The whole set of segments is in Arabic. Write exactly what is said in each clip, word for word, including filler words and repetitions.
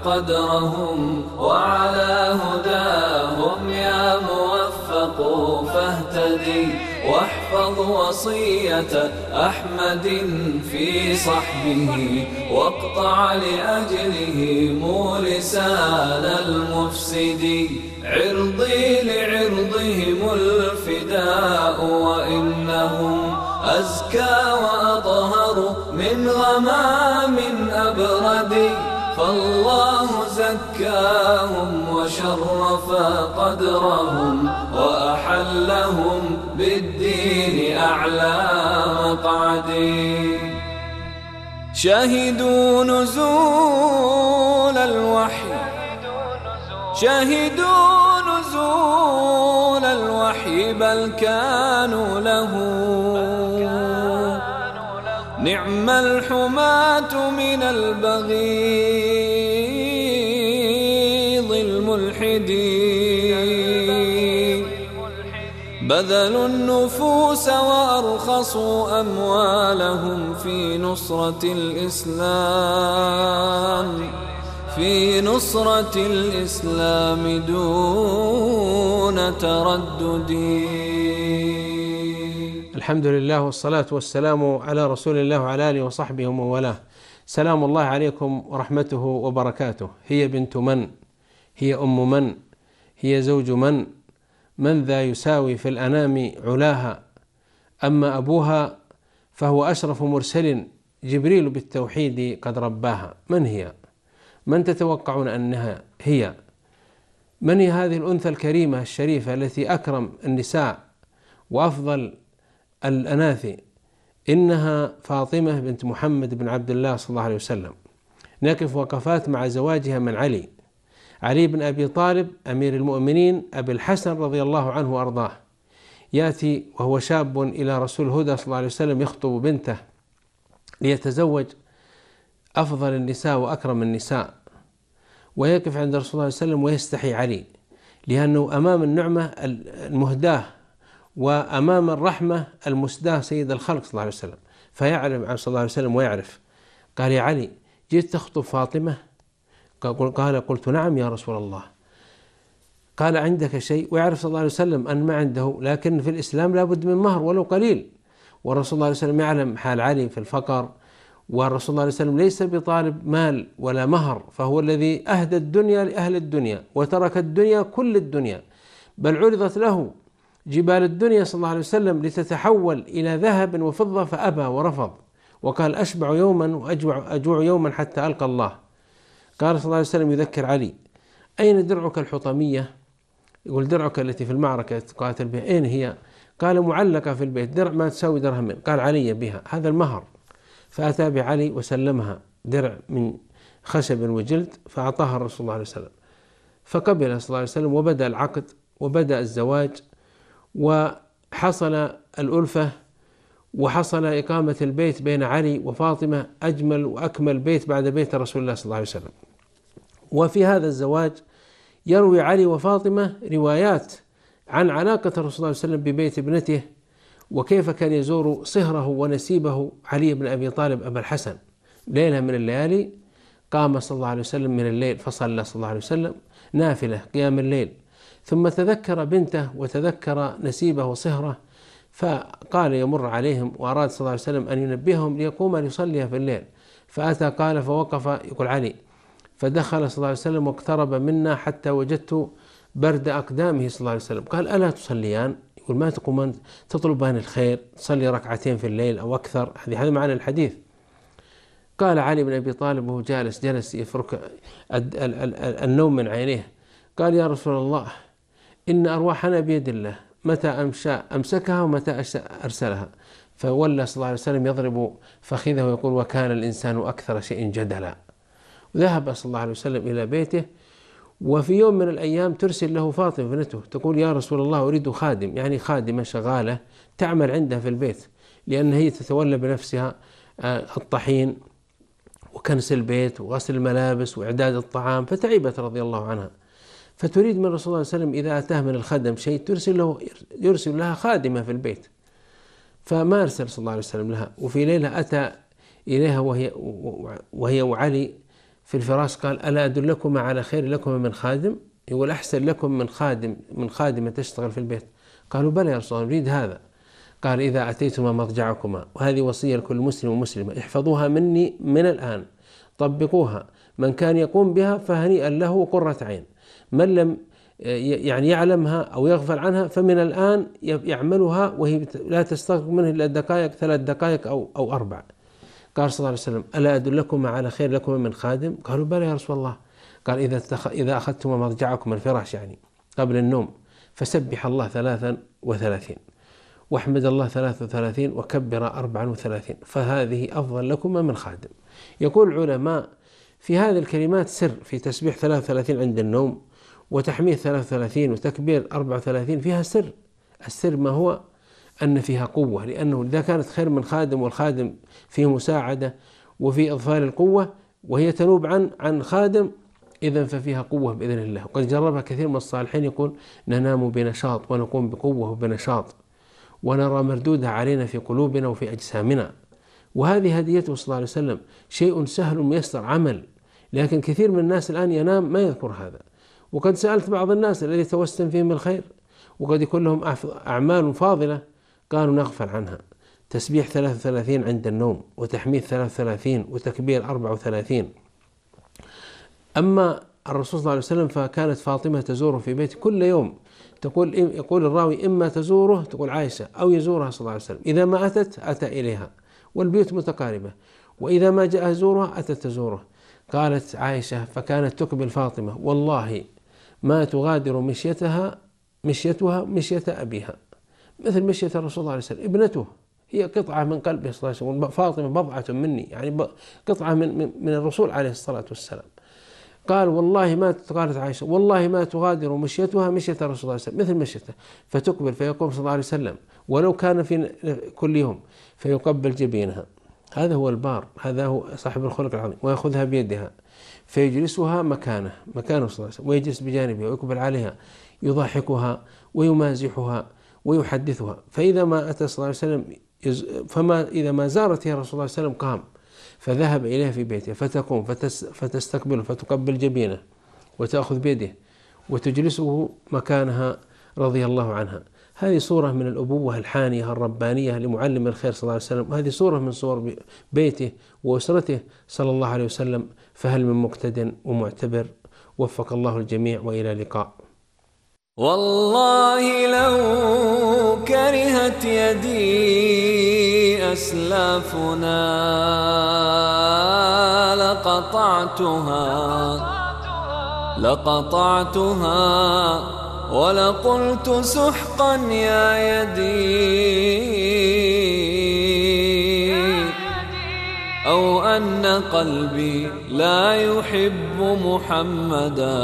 قدرهم وعلى هداهم يا موفق فاهتدي، واحفظ وصية أحمد في صحبه، واقطع لأجلهم لسان المفسد. عرضي لعرضهم الفداء، وإنهم أزكى وأطهر من غمام أبرد، فالله زكاهم وشرف قدرهم، وأحلهم بالدين أعلى مقعد. شهدوا نزول الوحي شهدوا نزول الوحي بل كانوا له نعم الحماة من البغيض الملحدين، بذلوا النفوس وأرخصوا أموالهم في نصرة الإسلام في نصرة الإسلام دون تردد. الحمد لله والصلاة والسلام على رسول الله وعلى آله وصحبه ومن والاه. سلام الله عليكم ورحمته وبركاته. هي بنت من؟ هي أم من؟ هي زوج من؟ من ذا يساوي في الأنام علاها؟ أما أبوها فهو أشرف مرسل، جبريل بالتوحيد قد رباها. من هي؟ من تتوقعون أنها هي؟ من هي هذه الأنثى الكريمة الشريفة التي أكرم النساء وأفضل الأناثي؟ إنها فاطمة بنت محمد بن عبد الله صلى الله عليه وسلم. نقف وقفات مع زواجها من علي علي بن أبي طالب أمير المؤمنين أبي الحسن رضي الله عنه وأرضاه. يأتي وهو شاب إلى رسول الهدى صلى الله عليه وسلم يخطب بنته ليتزوج أفضل النساء وأكرم النساء، ويقف عند رسول الله صلى الله عليه وسلم ويستحي علي، لأنه أمام النعمة المهداة وأمام الرحمة المسداة سيد الخلق صلى الله عليه وسلم، فيعلم عن صلى الله عليه وسلم ويعرف. قال: يا علي، جئت تخطب فاطمة؟ قال: قلت: نعم يا رسول الله. قال: عندك شيء؟ ويعرف صلى الله عليه وسلم أن ما عنده، لكن في الإسلام لا بد من مهر ولو قليل، والرسول صلى الله عليه وسلم يعلم حال علي في الفقر، والرسول صلى الله عليه وسلم ليس بطالب مال ولا مهر، فهو الذي أهدى الدنيا لأهل الدنيا وترك الدنيا كل الدنيا، بل عرضت له جبال الدنيا صلى الله عليه وسلم لتتحول إلى ذهب وفضة فأبى ورفض، وقال: أشبع يوما وأجوع أجوع يوما حتى ألقى الله. قال صلى الله عليه وسلم يذكر علي: أين درعك الحطمية؟ يقول: درعك التي في المعركة تقاتل بها، أين هي؟ قال: معلقة في البيت، درع ما تساوي درهمين. قال: علي بها، هذا المهر. فأتى بعلي وسلمها، درع من خشب وجلد، فأعطاها الرسول صلى الله عليه وسلم، فقبل صلى الله عليه وسلم، وبدأ العقد وبدأ الزواج، وحصل الألفة، وحصل إقامة البيت بين علي وفاطمة، أجمل وأكمل بيت بعد بيت رسول الله صلى الله عليه وسلم. وفي هذا الزواج يروي علي وفاطمة روايات عن علاقة الرسول صلى الله عليه وسلم ببيت ابنته، وكيف كان يزور صهره ونسيبه علي بن أبي طالب أبا الحسن. ليلة من الليالي قام صلى الله عليه وسلم من الليل فصلى صلى الله عليه وسلم نافلة قيام الليل، ثم تذكر بنته وتذكر نسيبه وصهره، فقال يمر عليهم، وأراد صلى الله عليه وسلم أن ينبههم ليقوم ليصلي في الليل، فأتى قال فوقف يقول علي، فدخل صلى الله عليه وسلم واقترب منا حتى وجدت برد أقدامه صلى الله عليه وسلم. قال: ألا تصليان؟ يقول: ما تقومان تطلبان الخير، تصلي ركعتين في الليل أو أكثر؟ هذا معنى الحديث. قال علي بن أبي طالب وهو جالس جلس يفرك النوم من عينيه، قال: يا رسول الله، إن أرواحنا بيد الله، متى أمشى أمسكها ومتى أرسلها. فولى صلى الله عليه وسلم يضرب فخذه ويقول: وكان الإنسان أكثر شيء جدلا. وذهب صلى الله عليه وسلم إلى بيته، وفي يوم من الأيام ترسل له فاطمة ابنته تقول: يا رسول الله، أريد خادم، يعني خادمة شغالة تعمل عنده في البيت، لأن هي تتولى بنفسها الطحين وكنس البيت وغسل الملابس وإعداد الطعام، فتعبت رضي الله عنها، فتريد من رسول الله صلى الله عليه وسلم إذا أتاه من الخدم شيء ترسل له يرسل لها خادمة في البيت، فما أرسل صلى الله عليه وسلم لها. وفي ليلة أتى إليها وهي وهي وعلي في الفراش قال ألا أدلكم على خير لكم من خادم؟ يقول أحسن لكم من خادم من خادمة تشتغل في البيت. قالوا بلى يا رسول الله نريد هذا. قال إذا أتيتما مضجعكما، وهذه وصية لكل مسلم ومسلمة، احفظوها مني من الآن، طبقوها، من كان يقوم بها فهنيئا له قرة عين، من لم يعني يعلمها أو يغفل عنها فمن الآن يعملها وهي لا تستغرق منه إلا دقائق، ثلاث دقائق أو أو أربع. قال صلى الله عليه وسلم ألا أدلكم على خير لكم من خادم؟ قالوا بلى يا رسول الله. قال إذا إذا أخذتم مضجعكم الفراش يعني قبل النوم فسبح الله ثلاثا وثلاثين واحمد الله ثلاثة وثلاثين وكبر أربعا وثلاثين فهذه أفضل لكم من خادم. يقول العلماء في هذه الكلمات سر في تسبيح ثلاثة وثلاثين عند النوم وتحميد ثلاثة وثلاثين وتكبير أربعة وثلاثين، فيها سر. السر ما هو أن فيها قوة، لأنه إذا كانت خير من خادم والخادم فيه مساعدة وفي إضفال القوة وهي تنوب عن عن خادم، إذن ففيها قوة بإذن الله. وقد جربها كثير من الصالحين، يقول ننام بنشاط ونقوم بقوة وبنشاط ونرى مردودها علينا في قلوبنا وفي أجسامنا. وهذه هديته صلى الله عليه وسلم، شيء سهل ميسر عمل، لكن كثير من الناس الآن ينام ما يذكر هذا. وقد سألت بعض الناس الذي توسم فيهم الخير وقد يكون لهم أعمال فاضلة قالوا نغفل عنها. تسبيح ثلاثة وثلاثين عند النوم وتحميد ثلاثة وثلاثين وتكبير أربعة وثلاثين. أما الرسول صلى الله عليه وسلم فكانت فاطمة تزوره في بيته كل يوم، تقول يقول الراوي إما تزوره تقول عائشة أو يزورها صلى الله عليه وسلم، إذا ما أتت أتى إليها والبيوت متقاربة، وإذا ما جاء يزورها أتت تزوره. قالت عائشة فكانت تقبل فاطمة والله ما تغادر مشيتها مشيتها مشية أبيها، مثل مشية الرسول صلى الله عليه وسلم، ابنته هي قطعة من قلبه صلى الله عليه وسلم، فاطمة بضعة مني، يعني قطعة من من الرسول عليه الصلاة والسلام. قال والله ما قالت عائشة والله ما تغادر مشيتها مشية الرسول صلى الله عليه وسلم مثل مشيته، فتقبل فيقوم صلى الله عليه وسلم ولو كان في كل يوم فيقبل جبينها. هذا هو البار، هذا هو صاحب الخلق العظيم، ويأخذها بيدها فيجلسها مكانه مكانه صلى الله عليه وسلم، ويجلس بجانبها ويقبل عليها، يضحكها ويمازحها ويحدثها. فإذا ما أتى صلى الله عليه وسلم فما إذا ما زارته الرسول صلى الله عليه وسلم قام فذهب إليها في بيته فتقوم فتستقبله فتقبل جبينه وتأخذ بيده وتجلسه مكانها رضي الله عنها. هذه صورة من الأبوة الحانية الربانية لمعلم الخير صلى الله عليه وسلم، وهذه صورة من صور بيته وأسرته صلى الله عليه وسلم. فهل من مقتد ومعتبر؟ وفق الله الجميع وإلى اللقاء. والله لو كرهت يدي أسلافنا لقطعتها لقطعتها ولقلت سحقا يا يدي، أو أن قلبي لا يحب محمدا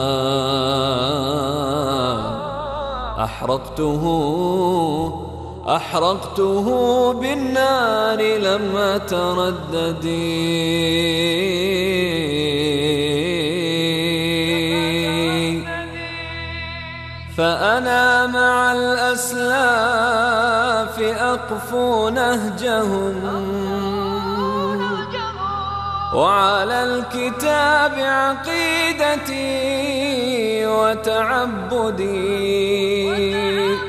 أحرقته أحرقته بالنار لم أتردد. فأنا مع الأسلاف أقفو نهجهم، وعلى الكتاب عقيدتي وتعبدي،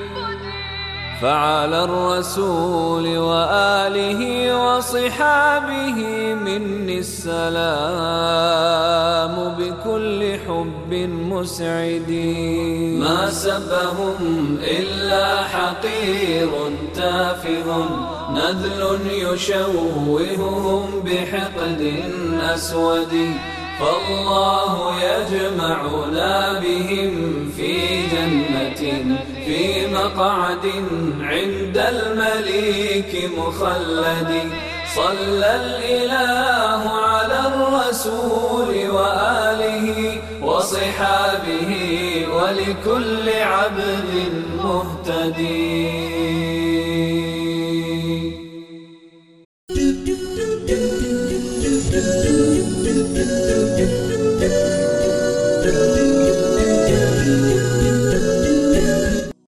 فعلى الرسول وآله وصحابه مني السلام بكل حب مسعد. ما سبهم إلا حقير تافه نذل يشوههم بحقد أسود، فالله يجمعنا بهم في جنة في مقعد عند المليك مخلد. صلى الإله على الرسول وآله وصحابه ولكل عبد مهتدي.